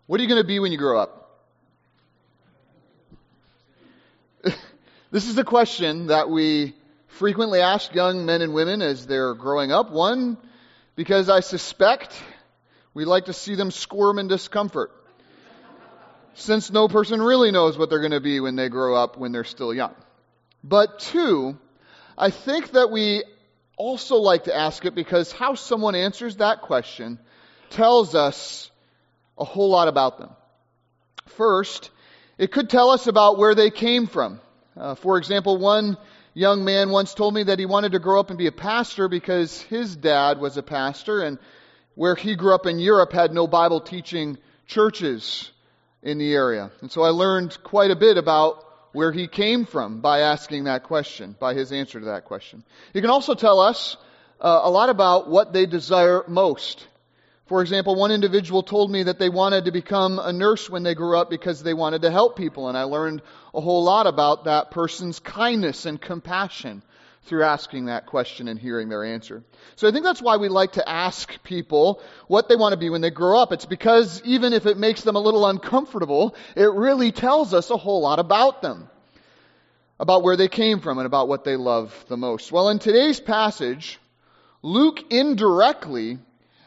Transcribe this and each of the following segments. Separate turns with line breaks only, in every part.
What are you going to be when you grow up? This is the question that we frequently ask young men and women as they're growing up. One, because I suspect we like to see them squirm in discomfort, since no person really knows what they're going to be when they grow up when they're still young. But two, I think that we also like to ask it because how someone answers that question tells us a whole lot about them. First, it could tell us about where they came from. For example, one young man once told me that he wanted to grow up and be a pastor because his dad was a pastor, and where he grew up in Europe had no Bible teaching churches in the area. And so I learned quite a bit about where he came from by asking that question, by his answer to that question. He can also tell us a lot about what they desire most. For example, one individual told me that they wanted to become a nurse when they grew up because they wanted to help people, and I learned a whole lot about that person's kindness and compassion through asking that question and hearing their answer. So I think that's why we like to ask people what they want to be when they grow up. It's because even if it makes them a little uncomfortable, it really tells us a whole lot about them, about where they came from and about what they love the most. Well, in today's passage, Luke indirectly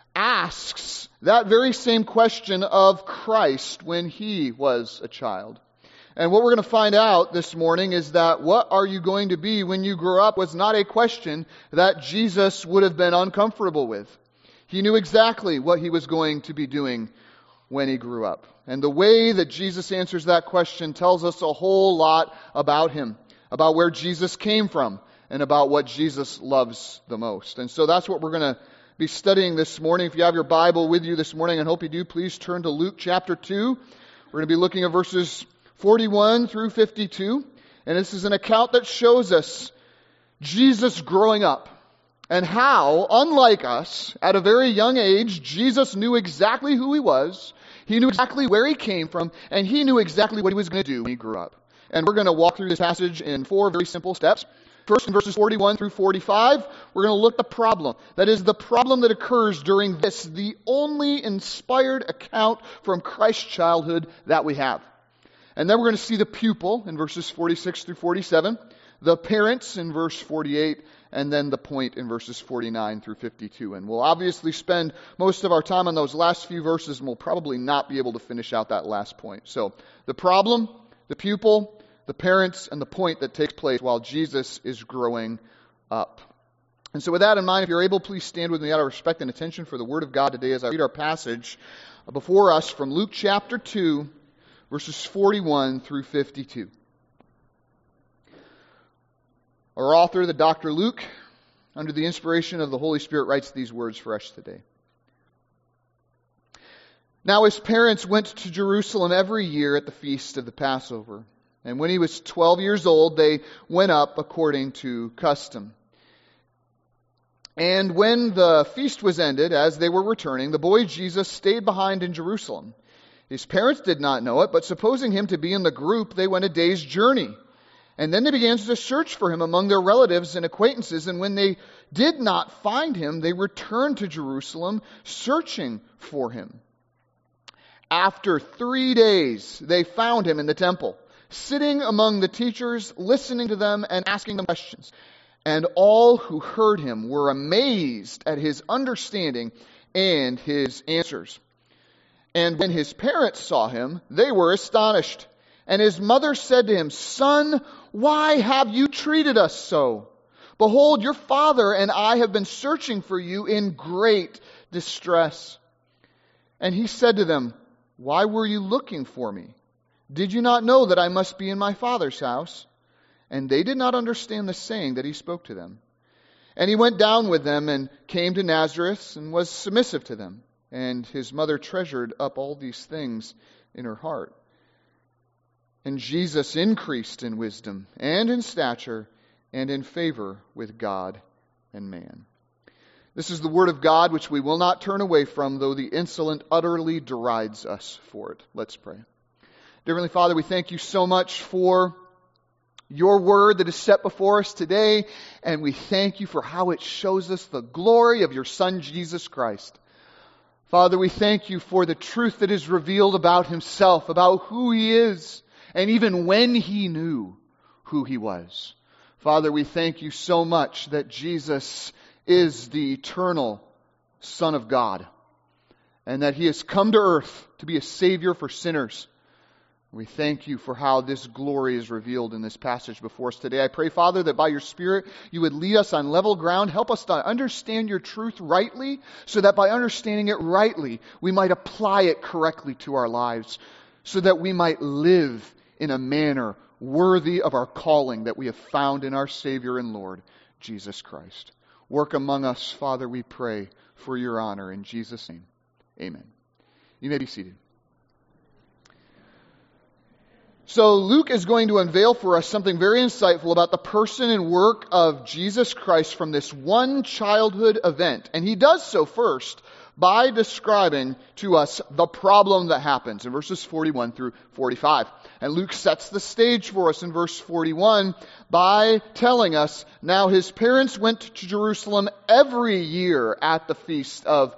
asks that very same question of Christ when he was a child. And what we're going to find out this morning is that what are you going to be when you grow up was not a question that Jesus would have been uncomfortable with. He knew exactly what he was going to be doing when he grew up. And the way that Jesus answers that question tells us a whole lot about him, about where Jesus came from, and about what Jesus loves the most. And so that's what we're going to be studying this morning. If you have your Bible with you this morning, I hope you do, please turn to Luke chapter 2. We're going to be looking at verses 41 through 52. And this is an account that shows us Jesus growing up and how, unlike us, at a very young age, Jesus knew exactly who he was, he knew exactly where he came from, and he knew exactly what he was going to do when he grew up. And we're going to walk through this passage in 4 very simple steps. First, in verses 41 through 45, we're going to look at the problem. That is, the problem that occurs during this, the only inspired account from Christ's childhood that we have. And then we're going to see the pupil in verses 46 through 47, the parents in verse 48, and then the point in verses 49 through 52. And we'll obviously spend most of our time on those last few verses, and we'll probably not be able to finish out that last point. So, the problem, the pupil, the parents, and the point that takes place while Jesus is growing up. And so with that in mind, if you're able, please stand with me out of respect and attention for the Word of God today as I read our passage before us from Luke chapter 2, verses 41 through 52. Our author, the Dr. Luke, under the inspiration of the Holy Spirit, writes these words for us today. Now his parents went to Jerusalem every year at the feast of the Passover. And when he was 12 years old, they went up according to custom. And when the feast was ended, as they were returning, the boy Jesus stayed behind in Jerusalem. His parents did not know it, but supposing him to be in the group, they went a day's journey. And then they began to search for him among their relatives and acquaintances. And when they did not find him, they returned to Jerusalem, searching for him. After 3 days, they found him in the temple, sitting among the teachers, listening to them and asking them questions. And all who heard him were amazed at his understanding and his answers. And when his parents saw him, they were astonished. And his mother said to him, "Son, why have you treated us so? Behold, your father and I have been searching for you in great distress." And he said to them, "Why were you looking for me? Did you not know that I must be in my Father's house?" And they did not understand the saying that he spoke to them. And he went down with them and came to Nazareth and was submissive to them. And his mother treasured up all these things in her heart. And Jesus increased in wisdom and in stature and in favor with God and man. This is the word of God which we will not turn away from, though the insolent utterly derides us for it. Let's pray. Dear Heavenly Father, we thank you so much for your word that is set before us today, and we thank you for how it shows us the glory of your Son, Jesus Christ. Father, we thank you for the truth that is revealed about himself, about who he is, and even when he knew who he was. Father, we thank you so much that Jesus is the eternal Son of God, and that he has come to earth to be a Savior for sinners. We thank you for how this glory is revealed in this passage before us today. I pray, Father, that by your Spirit you would lead us on level ground. Help us to understand your truth rightly, so that by understanding it rightly, we might apply it correctly to our lives, so that we might live in a manner worthy of our calling that we have found in our Savior and Lord, Jesus Christ. Work among us, Father, we pray, for your honor. In Jesus' name, amen. You may be seated. So Luke is going to unveil for us something very insightful about the person and work of Jesus Christ from this one childhood event. And he does so first by describing to us the problem that happens in verses 41 through 45. And Luke sets the stage for us in verse 41 by telling us, now his parents went to Jerusalem every year at the feast of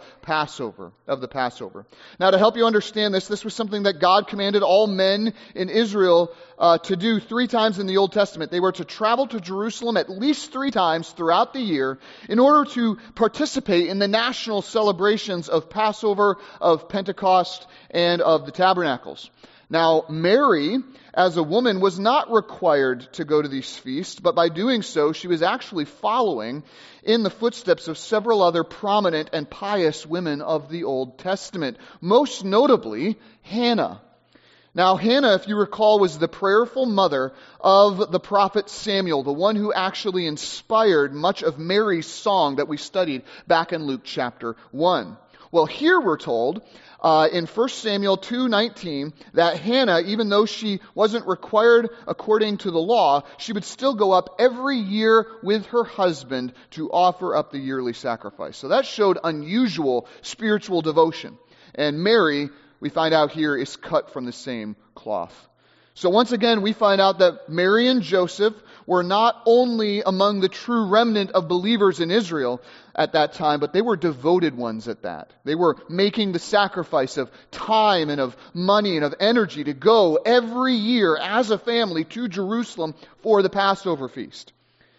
the Passover. Now, to help you understand this was something that God commanded all men in Israel to do 3 times in the Old Testament. They were to travel to Jerusalem at least 3 times throughout the year in order to participate in the national celebrations of Passover, of Pentecost, and of the Tabernacles. Now, Mary, as a woman, was not required to go to these feasts, but by doing so, she was actually following in the footsteps of several other prominent and pious women of the Old Testament, most notably Hannah. Now, Hannah, if you recall, was the prayerful mother of the prophet Samuel, the one who actually inspired much of Mary's song that we studied back in Luke chapter 1. Well, here we're told in 1 Samuel 2:19 that Hannah, even though she wasn't required according to the law, she would still go up every year with her husband to offer up the yearly sacrifice. So that showed unusual spiritual devotion. And Mary, we find out here, is cut from the same cloth. So once again, we find out that Mary and Joseph were not only among the true remnant of believers in Israel at that time, but they were devoted ones at that. They were making the sacrifice of time and of money and of energy to go every year as a family to Jerusalem for the Passover feast.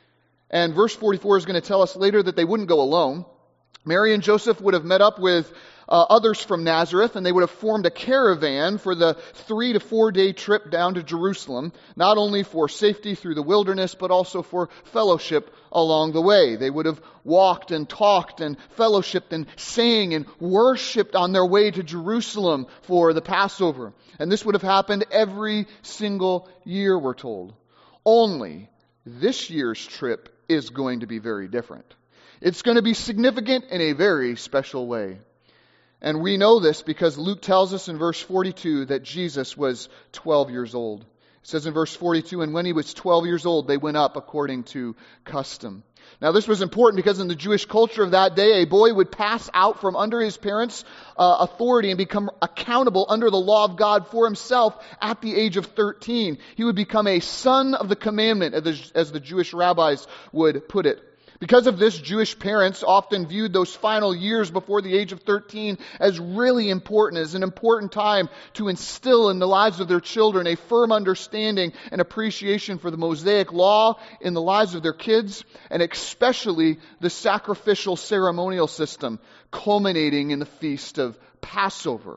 And verse 44 is going to tell us later that they wouldn't go alone. Mary and Joseph would have met up with others from Nazareth, and they would have formed a caravan for the 3 to 4 day trip down to Jerusalem, not only for safety through the wilderness, but also for fellowship along the way. They would have walked and talked and fellowshipped and sang and worshipped on their way to Jerusalem for the Passover. And this would have happened every single year, we're told. Only this year's trip is going to be very different. It's going to be significant in a very special way. And we know this because Luke tells us in verse 42 that Jesus was 12 years old. It says in verse 42, and when he was 12 years old, they went up according to custom. Now this was important because in the Jewish culture of that day, a boy would pass out from under his parents' authority and become accountable under the law of God for himself at the age of 13. He would become a son of the commandment, as the Jewish rabbis would put it. Because of this, Jewish parents often viewed those final years before the age of 13 as really important, as an important time to instill in the lives of their children a firm understanding and appreciation for the Mosaic law in the lives of their kids, and especially the sacrificial ceremonial system culminating in the feast of Passover.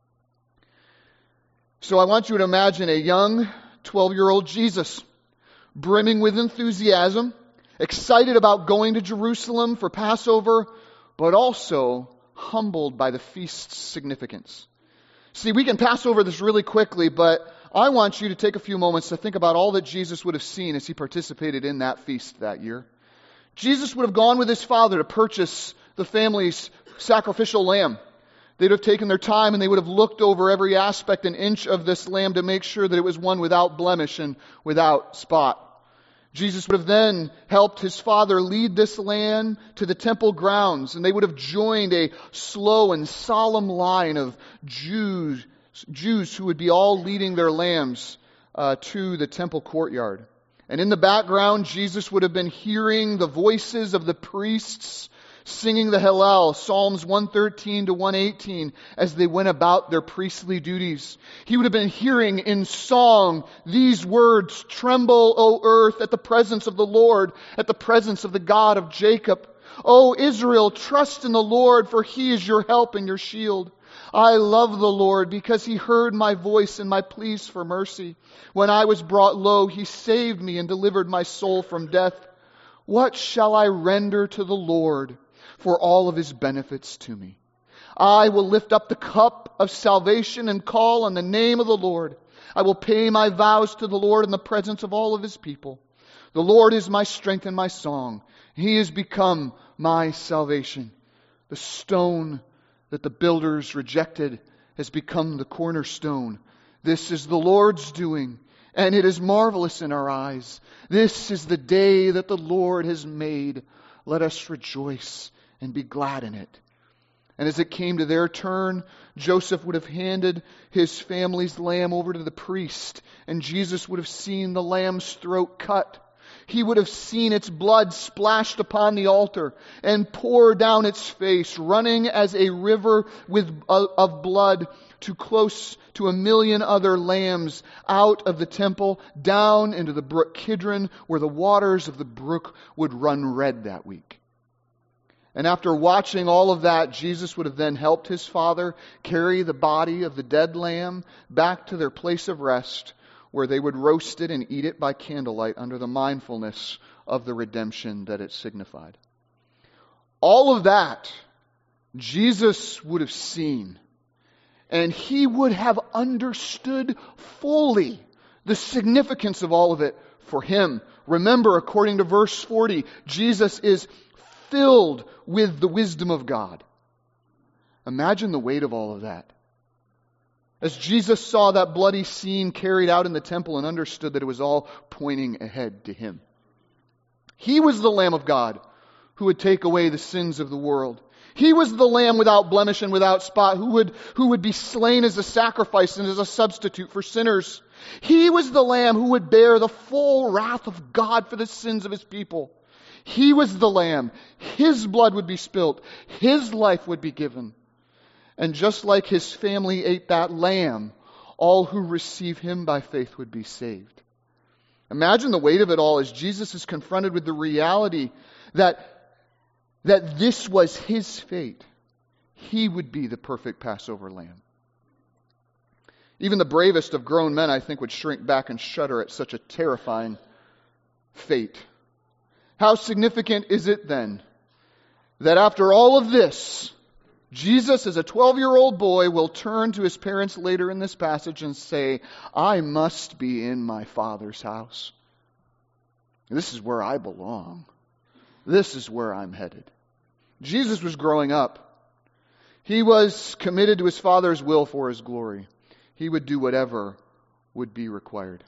So I want you to imagine a young 12-year-old Jesus, brimming with enthusiasm, excited about going to Jerusalem for Passover, but also humbled by the feast's significance. See, we can pass over this really quickly, but I want you to take a few moments to think about all that Jesus would have seen as he participated in that feast that year. Jesus would have gone with his father to purchase the family's sacrificial lamb. They'd have taken their time and they would have looked over every aspect and inch of this lamb to make sure that it was one without blemish and without spot. Jesus would have then helped his father lead this lamb to the temple grounds, and they would have joined a slow and solemn line of Jews who would be all leading their lambs to the temple courtyard. And in the background, Jesus would have been hearing the voices of the priests singing the Hallel, Psalms 113 to 118, as they went about their priestly duties. He would have been hearing in song these words, "Tremble, O earth, at the presence of the Lord, at the presence of the God of Jacob. O Israel, trust in the Lord, for He is your help and your shield. I love the Lord because He heard my voice and my pleas for mercy. When I was brought low, He saved me and delivered my soul from death. What shall I render to the Lord for all of His benefits to me? I will lift up the cup of salvation and call on the name of the Lord. I will pay my vows to the Lord in the presence of all of His people. The Lord is my strength and my song. He has become my salvation. The stone that the builders rejected has become the cornerstone. This is the Lord's doing, and it is marvelous in our eyes. This is the day that the Lord has made. Let us rejoice and be glad in it." And as it came to their turn, Joseph would have handed his family's lamb over to the priest, and Jesus would have seen the lamb's throat cut. He would have seen its blood splashed upon the altar and pour down its face, running as a river of blood to close to 1 million other lambs out of the temple, down into the brook Kidron, where the waters of the brook would run red that week. And after watching all of that, Jesus would have then helped His Father carry the body of the dead lamb back to their place of rest, where they would roast it and eat it by candlelight under the mindfulness of the redemption that it signified. All of that Jesus would have seen, and He would have understood fully the significance of all of it for Him. Remember, according to verse 40, Jesus is filled with the wisdom of God. Imagine the weight of all of that. As Jesus saw that bloody scene carried out in the temple and understood that it was all pointing ahead to Him. He was the Lamb of God who would take away the sins of the world. He was the Lamb without blemish and without spot who would be slain as a sacrifice and as a substitute for sinners. He was the Lamb who would bear the full wrath of God for the sins of His people. He was the Lamb. His blood would be spilt. His life would be given. And just like His family ate that lamb, all who receive Him by faith would be saved. Imagine the weight of it all as Jesus is confronted with the reality that this was His fate. He would be the perfect Passover lamb. Even the bravest of grown men, I think, would shrink back and shudder at such a terrifying fate. How significant is it then that after all of this, Jesus, as a 12-year-old boy, will turn to his parents later in this passage and say, "I must be in my Father's house. This is where I belong. This is where I'm headed." Jesus was growing up. He was committed to His Father's will for His glory. He would do whatever would be required.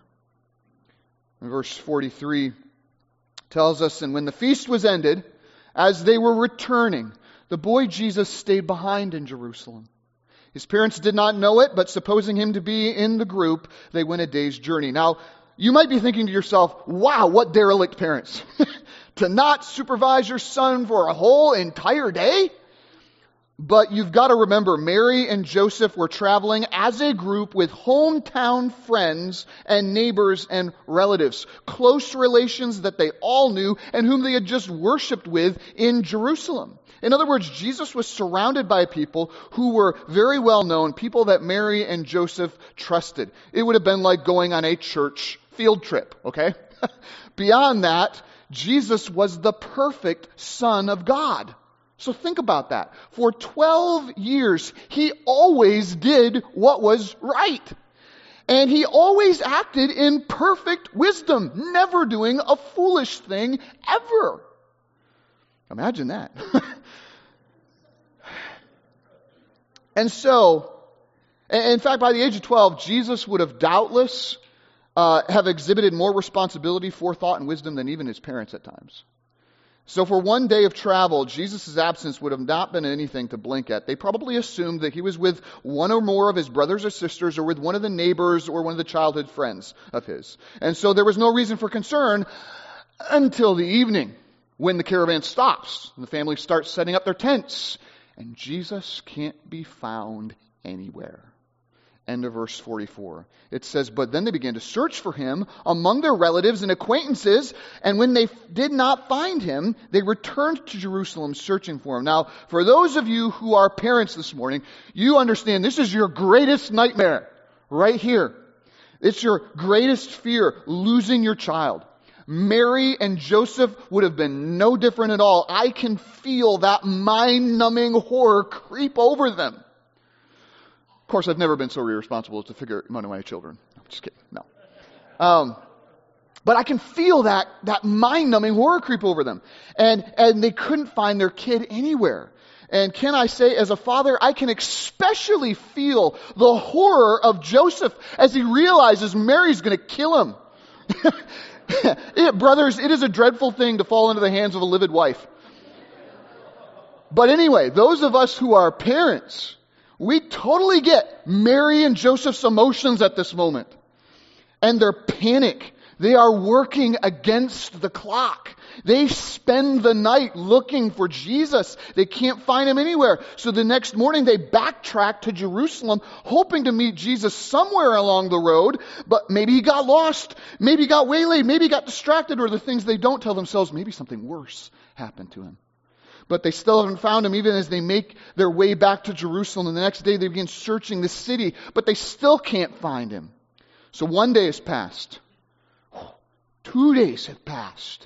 And verse 43 tells us, "And when the feast was ended, as they were returning, the boy Jesus stayed behind in Jerusalem. His parents did not know it, but supposing Him to be in the group, they went a day's journey." Now, you might be thinking to yourself, wow, what derelict parents. To not supervise your son for a whole entire day? But you've got to remember, Mary and Joseph were traveling as a group with hometown friends and neighbors and relatives, close relations that they all knew and whom they had just worshipped with in Jerusalem. In other words, Jesus was surrounded by people who were very well known, people that Mary and Joseph trusted. It would have been like going on a church field trip, okay? Beyond that, Jesus was the perfect Son of God. So think about that. For 12 years, He always did what was right. And He always acted in perfect wisdom, never doing a foolish thing ever. Imagine that. And so, in fact, by the age of 12, Jesus would have doubtless have exhibited more responsibility, forethought, and wisdom than even His parents at times. So for one day of travel, Jesus' absence would have not been anything to blink at. They probably assumed that He was with one or more of His brothers or sisters, or with one of the neighbors, or one of the childhood friends of His. And so there was no reason for concern until the evening. when the caravan stops and the family starts setting up their tents, and Jesus can't be found anywhere. End of verse 44. It says, but then they began to search for him among their relatives and acquaintances, and when they did not find him, they returned to Jerusalem searching for him. Now, for those of you who are parents this morning, you understand this is your greatest nightmare right here. It's your greatest fear, losing your child. Mary and Joseph would have been no different at all. I can feel that mind-numbing horror creep over them. Of course, I've never been so irresponsible as to figure out my children. I'm just kidding. No. But I can feel that mind-numbing horror creep over them. And they couldn't find their kid anywhere. And can I say, as a father, I can especially feel the horror of Joseph as he realizes Mary's going to kill him. Brothers, it is a dreadful thing to fall into the hands of a livid wife. But anyway, those of us who are parents, we totally get Mary and Joseph's emotions at this moment. And their panic. They are working against the clock. They spend the night looking for Jesus. They can't find him anywhere. So the next morning they backtrack to Jerusalem, hoping to meet Jesus somewhere along the road. But maybe he got lost. Maybe he got waylaid. Maybe he got distracted. Or the things they don't tell themselves, maybe something worse happened to him. But they still haven't found him even as they make their way back to Jerusalem. And the next day they begin searching the city, but they still can't find him. So one day has passed. 2 days have passed.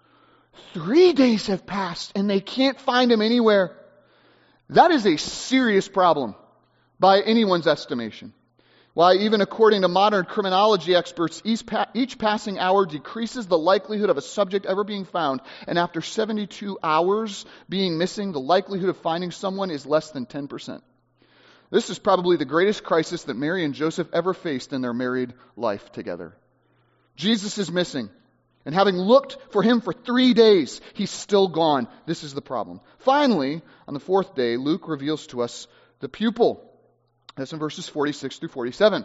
3 days have passed, and they can't find him anywhere. That is a serious problem by anyone's estimation. Why, even according to modern criminology experts, each passing hour decreases the likelihood of a subject ever being found. And after 72 hours being missing, the likelihood of finding someone is less than 10%. This is probably the greatest crisis that Mary and Joseph ever faced in their married life together. Jesus is missing. And having looked for him for 3 days, he's still gone. This is the problem. Finally, on the fourth day, Luke reveals to us the pupil. That's in verses 46 through 47.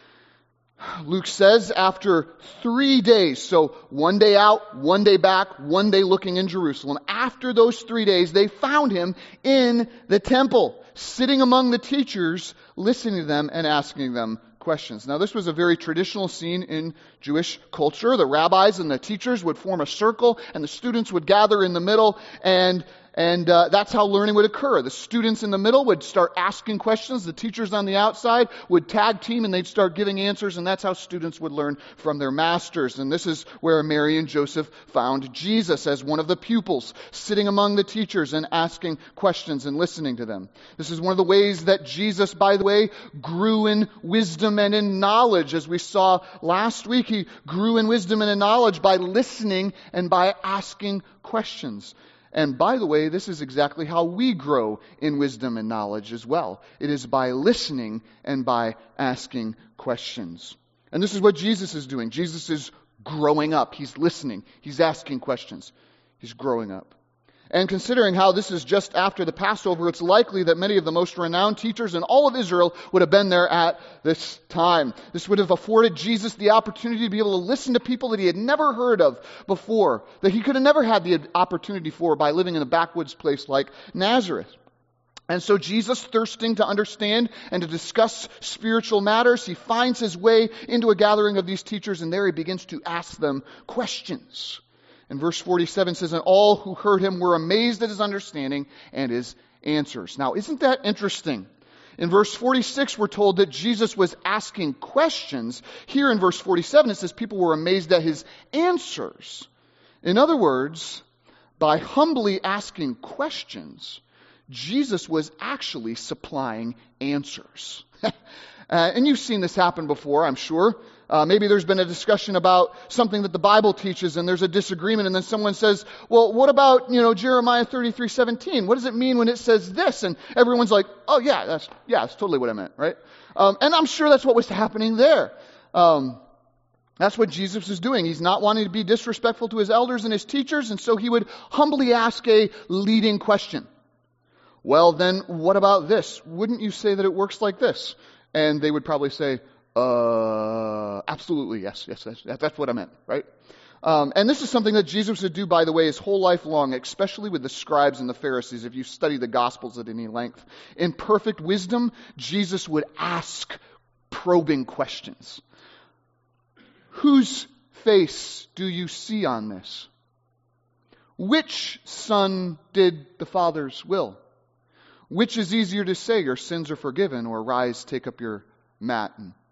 Luke says after 3 days, so 1 day out, 1 day back, 1 day looking in Jerusalem, after those 3 days, they found him in the temple, sitting among the teachers, listening to them and asking them questions. Now, this was a very traditional scene in Jewish culture. The rabbis and the teachers would form a circle, and the students would gather in the middle, and that's how learning would occur. The students in the middle would start asking questions. The teachers on the outside would tag team, and they'd start giving answers, and that's how students would learn from their masters. And this is where Mary and Joseph found Jesus as one of the pupils, sitting among the teachers and asking questions and listening to them. This is one of the ways that Jesus, by the way, grew in wisdom and in knowledge. As we saw last week, he grew in wisdom and in knowledge by listening and by asking questions. And by the way, this is exactly how we grow in wisdom and knowledge as well. It is by listening and by asking questions. And this is what Jesus is doing. Jesus is growing up. He's listening. He's asking questions. He's growing up. And considering how this is just after the Passover, it's likely that many of the most renowned teachers in all of Israel would have been there at this time. This would have afforded Jesus the opportunity to be able to listen to people that he had never heard of before, that he could have never had the opportunity for by living in a backwoods place like Nazareth. And so Jesus, thirsting to understand and to discuss spiritual matters, he finds his way into a gathering of these teachers, and there he begins to ask them questions. And verse 47 says, and all who heard him were amazed at his understanding and his answers. Now, isn't that interesting? In verse 46, we're told that Jesus was asking questions. Here in verse 47, it says people were amazed at his answers. In other words, by humbly asking questions, Jesus was actually supplying answers. And you've seen this happen before, I'm sure. Maybe there's been a discussion about something that the Bible teaches, and there's a disagreement, and then someone says, well, what about, Jeremiah 33:17? What does it mean when it says this? And everyone's like, oh yeah, that's totally what I meant, right? And I'm sure that's what was happening there. That's what Jesus is doing. He's not wanting to be disrespectful to his elders and his teachers, and so he would humbly ask a leading question. Well, then what about this? Wouldn't you say that it works like this? And they would probably say, absolutely, yes, that's what I meant, right? And this is something that Jesus would do, by the way, his whole life long, especially with the scribes and the Pharisees, if you study the Gospels at any length. In perfect wisdom, Jesus would ask probing questions. Whose face do you see on this? Which son did the Father's will? Which is easier to say, your sins are forgiven, or rise, take up your mat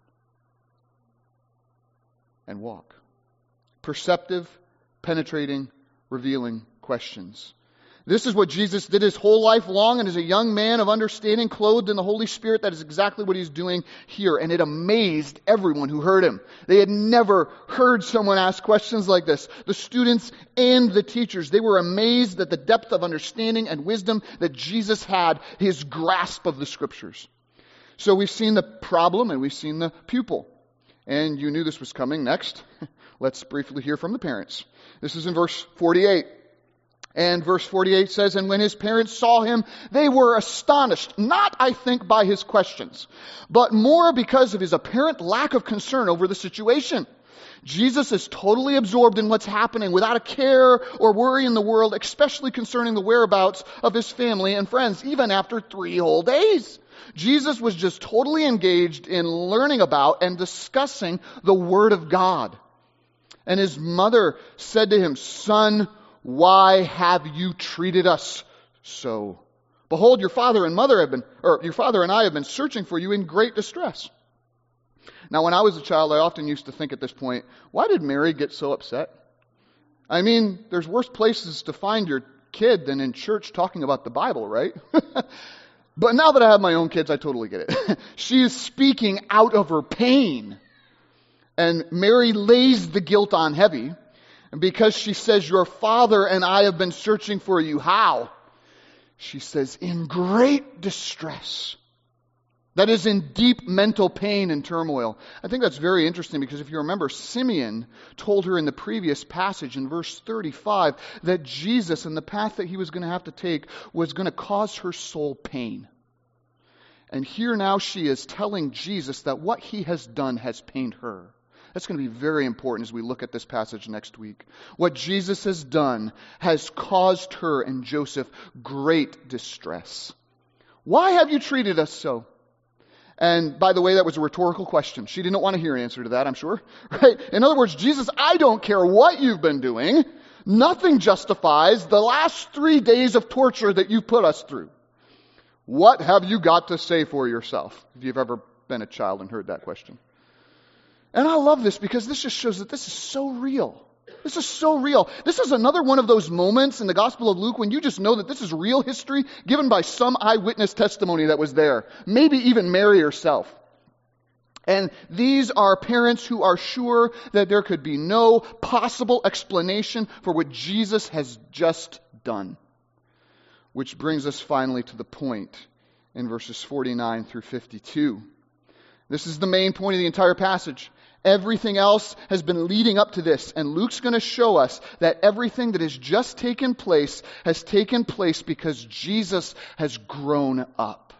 and walk? Perceptive, penetrating, revealing questions. This is what Jesus did his whole life long, and as a young man of understanding, clothed in the Holy Spirit, that is exactly what he's doing here. And it amazed everyone who heard him. They had never heard someone ask questions like this. The students and the teachers, they were amazed at the depth of understanding and wisdom that Jesus had, his grasp of the Scriptures. So we've seen the problem and we've seen the pupil. And you knew this was coming next. Let's briefly hear from the parents. This is in verse 48. And verse 48 says, and when his parents saw him, they were astonished, not, I think, by his questions, but more because of his apparent lack of concern over the situation. Jesus is totally absorbed in what's happening without a care or worry in the world, especially concerning the whereabouts of his family and friends, even after 3 whole days. Jesus was just totally engaged in learning about and discussing the Word of God. And his mother said to him, son, why have you treated us so? Behold, your father and I have been searching for you in great distress. Now, when I was a child, I often used to think at this point, why did Mary get so upset? I mean, there's worse places to find your kid than in church talking about the Bible, right? But now that I have my own kids, I totally get it. She is speaking out of her pain. And Mary lays the guilt on heavy. And because she says, your father and I have been searching for you. How? She says, in great distress. That is, in deep mental pain and turmoil. I think that's very interesting because if you remember, Simeon told her in the previous passage in verse 35 that Jesus and the path that he was going to have to take was going to cause her soul pain. And here now she is telling Jesus that what he has done has pained her. That's going to be very important as we look at this passage next week. What Jesus has done has caused her and Joseph great distress. Why have you treated us so? And by the way, that was a rhetorical question. She didn't want to hear an answer to that, I'm sure. Right? In other words, Jesus, I don't care what you've been doing. Nothing justifies the last 3 days of torture that you've put us through. What have you got to say for yourself? If you've ever been a child and heard that question. And I love this because this just shows that this is so real. This is so real. This is another one of those moments in the Gospel of Luke when you just know that this is real history given by some eyewitness testimony that was there. Maybe even Mary herself. And these are parents who are sure that there could be no possible explanation for what Jesus has just done. Which brings us finally to the point in verses 49 through 52. This is the main point of the entire passage. Everything else has been leading up to this, and Luke's going to show us that everything that has just taken place has taken place because Jesus has grown up.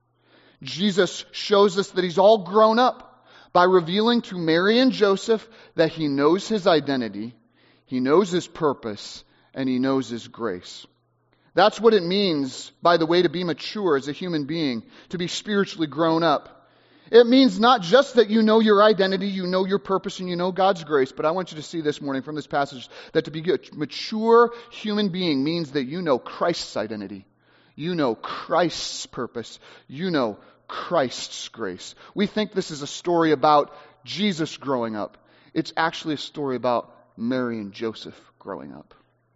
Jesus shows us that he's all grown up by revealing to Mary and Joseph that he knows his identity, he knows his purpose, and he knows his grace. That's what it means, by the way, to be mature as a human being, to be spiritually grown up. It means not just that you know your identity, you know your purpose, and you know God's grace, but I want you to see this morning from this passage that to be a mature human being means that you know Christ's identity. You know Christ's purpose. You know Christ's grace. We think this is a story about Jesus growing up. It's actually a story about Mary and Joseph growing up.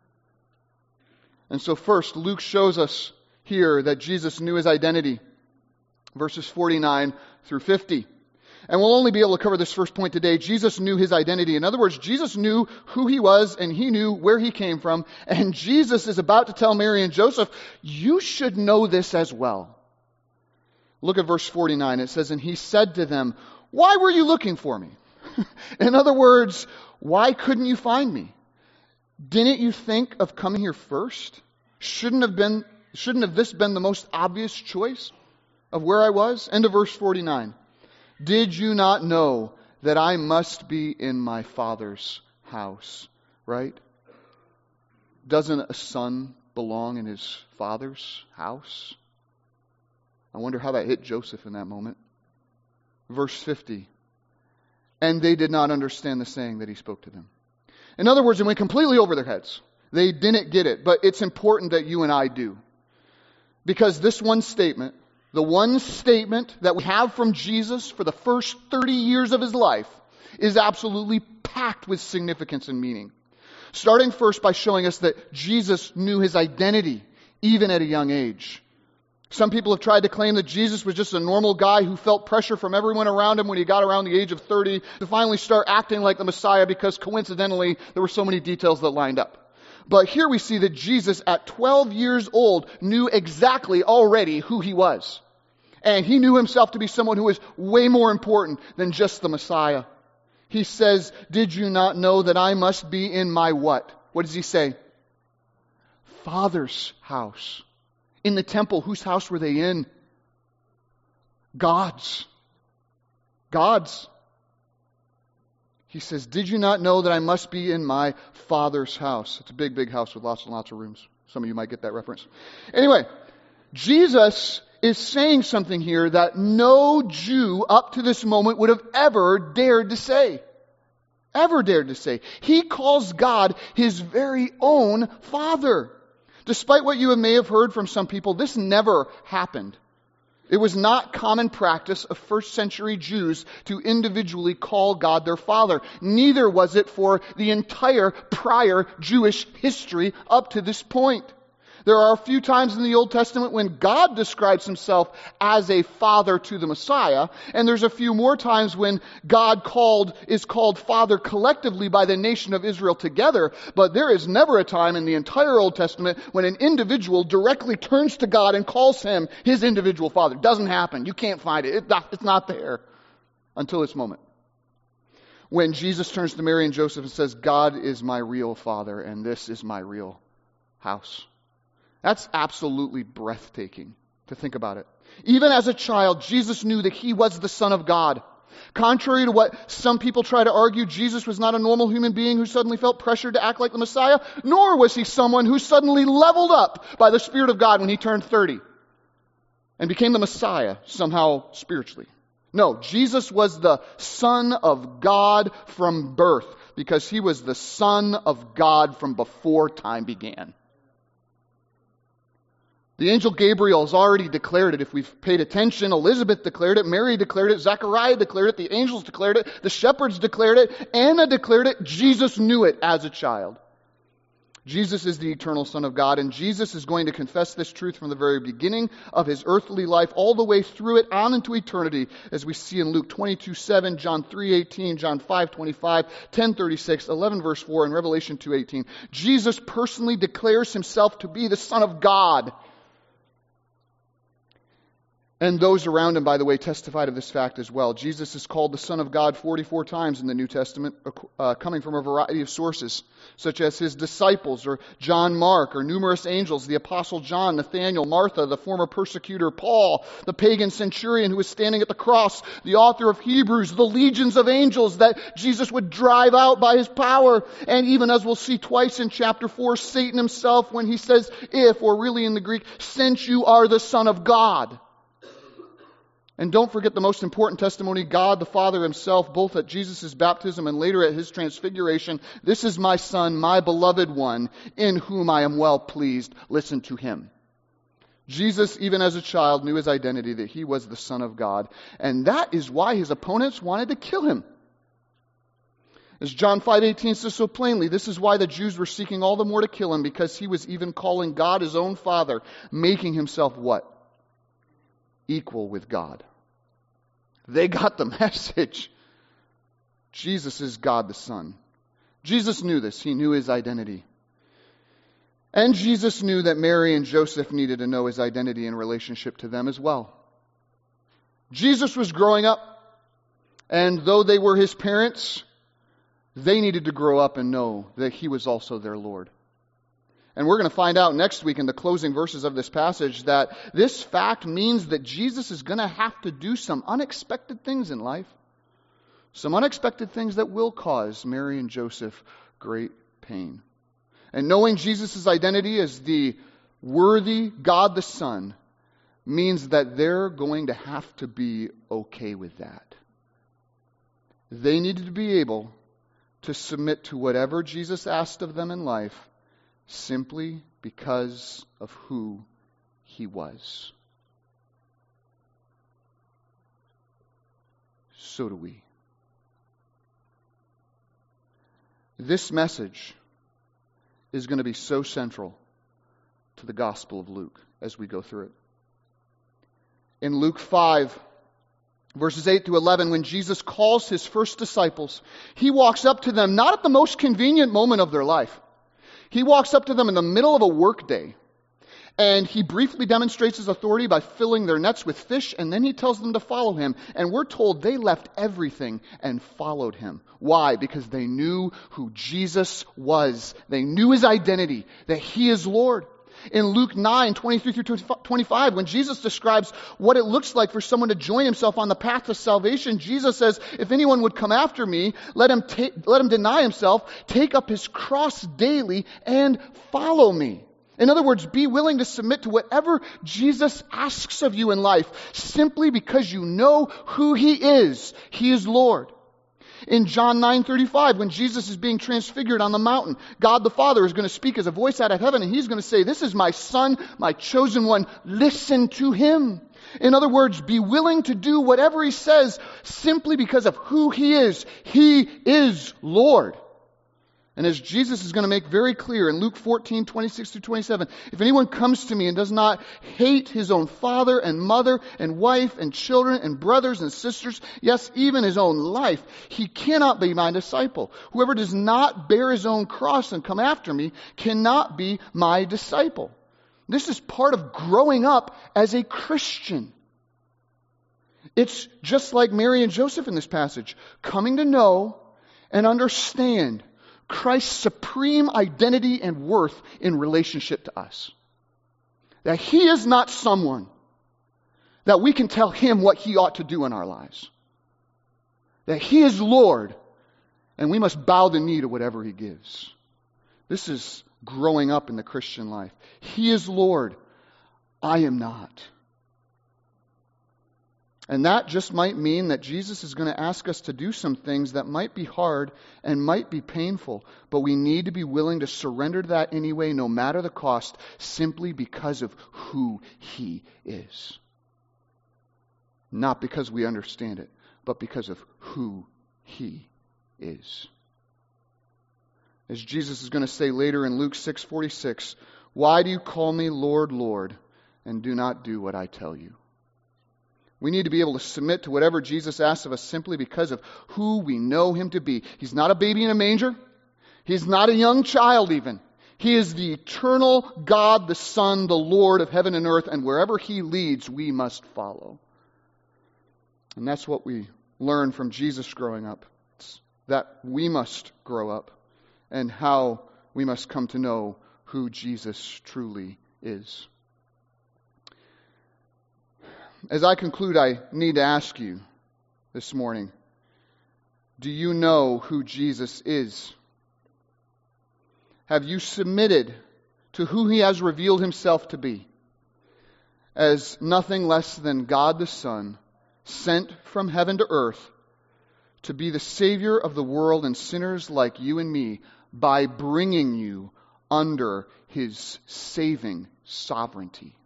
And so first, Luke shows us here that Jesus knew his identity. Verses 49 through 50. And we'll only be able to cover this first point today. Jesus knew his identity. In other words, Jesus knew who he was and he knew where he came from. And Jesus is about to tell Mary and Joseph, you should know this as well. Look at verse 49. It says, and he said to them, why were you looking for me? In other words, why couldn't you find me? Didn't you think of coming here first? Shouldn't have this been the most obvious choice of where I was? End of verse 49. Did you not know that I must be in my Father's house? right? Doesn't a son belong in his father's house? I wonder how that hit Joseph in that moment. Verse 50. And they did not understand the saying that he spoke to them. In other words, it went completely over their heads. They didn't get it, but it's important that you and I do. Because this one statement, the one statement that we have from Jesus for the first 30 years of his life, is absolutely packed with significance and meaning. Starting first by showing us that Jesus knew his identity, even at a young age. Some people have tried to claim that Jesus was just a normal guy who felt pressure from everyone around him when he got around the age of 30 to finally start acting like the Messiah because coincidentally there were so many details that lined up. But here we see that Jesus at 12 years old knew exactly already who he was. And he knew himself to be someone who was way more important than just the Messiah. He says, did you not know that I must be in my what? What does he say? Father's house. In the temple, whose house were they in? God's. God's. He says, did you not know that I must be in my Father's house? It's a big, big house with lots and lots of rooms. Some of you might get that reference. Anyway, Jesus is saying something here that no Jew up to this moment would have ever dared to say. Ever dared to say. He calls God his very own Father. Despite what you may have heard from some people, this never happened. It was not common practice of first century Jews to individually call God their Father. Neither was it for the entire prior Jewish history up to this point. There are a few times in the Old Testament when God describes himself as a father to the Messiah, and there's a few more times when God is called Father collectively by the nation of Israel together, but there is never a time in the entire Old Testament when an individual directly turns to God and calls him his individual Father. It doesn't happen. You can't find it. It's not there until this moment. When Jesus turns to Mary and Joseph and says, God is my real Father, and this is my real house. That's absolutely breathtaking to think about it. Even as a child, Jesus knew that he was the Son of God. Contrary to what some people try to argue, Jesus was not a normal human being who suddenly felt pressured to act like the Messiah, nor was he someone who suddenly leveled up by the Spirit of God when he turned 30 and became the Messiah somehow spiritually. No, Jesus was the Son of God from birth because he was the Son of God from before time began. The angel Gabriel has already declared it. If we've paid attention, Elizabeth declared it, Mary declared it, Zechariah declared it, the angels declared it, the shepherds declared it, Anna declared it. Jesus knew it as a child. Jesus is the eternal Son of God, and Jesus is going to confess this truth from the very beginning of his earthly life all the way through it on into eternity, as we see in Luke 22:7, John 3:18, John 5:25, 10:36, 11 verse 4, and Revelation 2:18. Jesus personally declares himself to be the Son of God. And those around him, by the way, testified of this fact as well. Jesus is called the Son of God 44 times in the New Testament, coming from a variety of sources, such as his disciples, or John Mark, or numerous angels, the Apostle John, Nathaniel, Martha, the former persecutor Paul, the pagan centurion who was standing at the cross, the author of Hebrews, the legions of angels that Jesus would drive out by his power, and even, as we'll see twice in chapter 4, Satan himself when he says, if, or really in the Greek, since you are the Son of God. And don't forget the most important testimony, God the Father himself, both at Jesus' baptism and later at his transfiguration. This is my Son, my beloved one, in whom I am well pleased. Listen to him. Jesus, even as a child, knew his identity, that he was the Son of God. And that is why his opponents wanted to kill him. As John 5:18 says so plainly, this is why the Jews were seeking all the more to kill him, because he was even calling God his own Father, making himself what? Equal with God. They got the message. Jesus is God the Son. Jesus knew this. He knew his identity. And Jesus knew that Mary and Joseph needed to know his identity in relationship to them as well. Jesus was growing up, and though they were his parents, they needed to grow up and know that he was also their Lord. And we're going to find out next week in the closing verses of this passage that this fact means that Jesus is going to have to do some unexpected things in life. Some unexpected things that will cause Mary and Joseph great pain. And knowing Jesus' identity as the worthy God the Son means that they're going to have to be okay with that. They needed to be able to submit to whatever Jesus asked of them in life simply because of who he was. So do we. This message is going to be so central to the Gospel of Luke as we go through it. In Luke 5, verses 8 to 11, when Jesus calls his first disciples, he walks up to them not at the most convenient moment of their life. He walks up to them in the middle of a workday, and he briefly demonstrates his authority by filling their nets with fish, and then he tells them to follow him. And we're told they left everything and followed him. Why? Because they knew who Jesus was. They knew his identity, that he is Lord. In Luke 9, 23 through 25, when Jesus describes what it looks like for someone to join himself on the path to salvation, Jesus says, if anyone would come after me, let him deny himself, take up his cross daily, and follow me. In other words, be willing to submit to whatever Jesus asks of you in life, simply because you know who he is. He is Lord. In John 9:35, when Jesus is being transfigured on the mountain, God the Father is going to speak as a voice out of heaven, and he's going to say, this is my Son, my chosen one. Listen to him. In other words, be willing to do whatever he says simply because of who he is. He is Lord. And as Jesus is going to make very clear in Luke 14, 26 through 27, if anyone comes to me and does not hate his own father and mother and wife and children and brothers and sisters, yes, even his own life, he cannot be my disciple. Whoever does not bear his own cross and come after me cannot be my disciple. This is part of growing up as a Christian. It's just like Mary and Joseph in this passage, coming to know and understand Christ's supreme identity and worth in relationship to us. That he is not someone that we can tell him what he ought to do in our lives. That he is Lord, and we must bow the knee to whatever he gives. This is growing up in the Christian life. He is Lord. I am not. And that just might mean that Jesus is going to ask us to do some things that might be hard and might be painful, but we need to be willing to surrender to that anyway, no matter the cost, simply because of who he is. Not because we understand it, but because of who he is. As Jesus is going to say later in Luke 6:46, why do you call me Lord, Lord, and do not do what I tell you? We need to be able to submit to whatever Jesus asks of us simply because of who we know him to be. He's not a baby in a manger. He's not a young child even. He is the eternal God, the Son, the Lord of heaven and earth, and wherever he leads, we must follow. And that's what we learn from Jesus growing up. It's that we must grow up and how we must come to know who Jesus truly is. As I conclude, I need to ask you this morning, do you know who Jesus is? Have you submitted to who he has revealed himself to be as nothing less than God the Son, sent from heaven to earth to be the Savior of the world and sinners like you and me by bringing you under his saving sovereignty?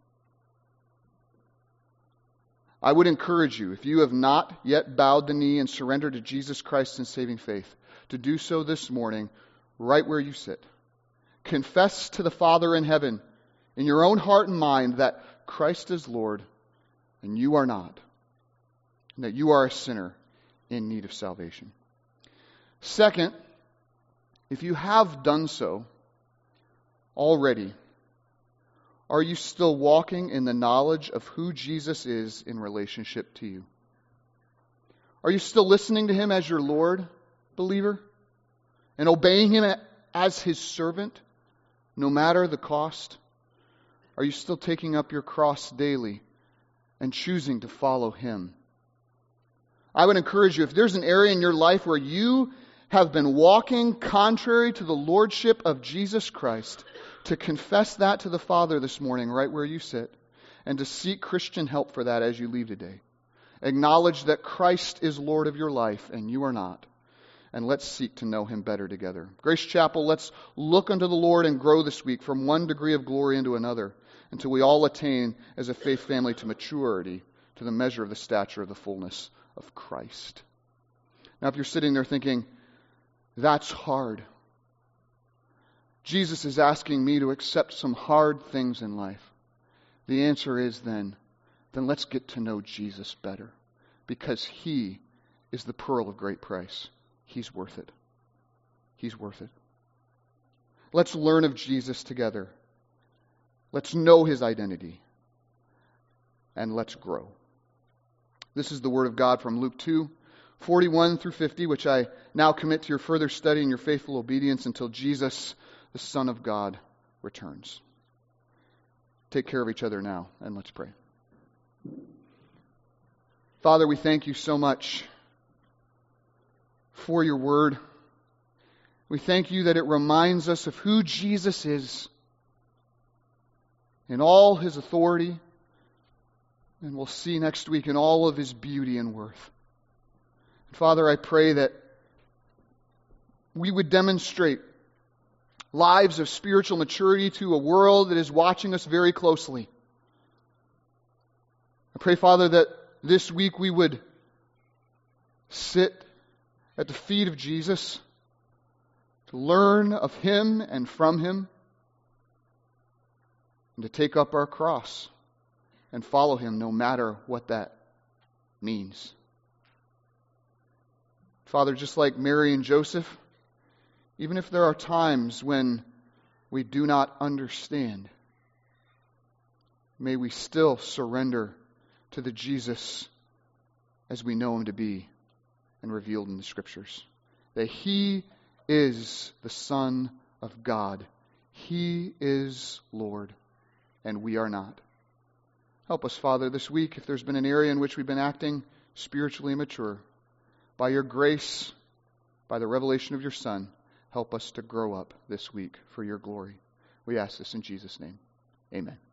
I would encourage you, if you have not yet bowed the knee and surrendered to Jesus Christ in saving faith, to do so this morning, right where you sit. Confess to the Father in heaven, in your own heart and mind, that Christ is Lord, and you are not, and that you are a sinner in need of salvation. Second, if you have done so already, are you still walking in the knowledge of who Jesus is in relationship to you? Are you still listening to him as your Lord, believer? And obeying him as his servant, no matter the cost? Are you still taking up your cross daily and choosing to follow him? I would encourage you, if there's an area in your life where you have been walking contrary to the lordship of Jesus Christ, to confess that to the Father this morning, right where you sit, and to seek Christian help for that as you leave today. Acknowledge that Christ is Lord of your life and you are not. And let's seek to know Him better together. Grace Chapel, let's look unto the Lord and grow this week from one degree of glory into another until we all attain as a faith family to maturity, to the measure of the stature of the fullness of Christ. Now, if you're sitting there thinking, that's hard. Jesus is asking me to accept some hard things in life. The answer is then let's get to know Jesus better, because He is the pearl of great price. He's worth it. He's worth it. Let's learn of Jesus together. Let's know His identity. And let's grow. This is the Word of God from Luke 2:41 through 50, which I now commit to your further study and your faithful obedience until Jesus, the Son of God, returns. Take care of each other now, and let's pray. Father, we thank you so much for your word. We thank you that it reminds us of who Jesus is in all His authority, and we'll see next week in all of His beauty and worth. And Father, I pray that we would demonstrate lives of spiritual maturity to a world that is watching us very closely. I pray, Father, that this week we would sit at the feet of Jesus to learn of Him and from Him, and to take up our cross and follow Him no matter what that means. Father, just like Mary and Joseph, even if there are times when we do not understand, may we still surrender to the Jesus as we know Him to be and revealed in the Scriptures. That He is the Son of God. He is Lord, and we are not. Help us, Father, this week, if there's been an area in which we've been acting spiritually immature, by your grace, by the revelation of your Son, help us to grow up this week for your glory. We ask this in Jesus' name. Amen.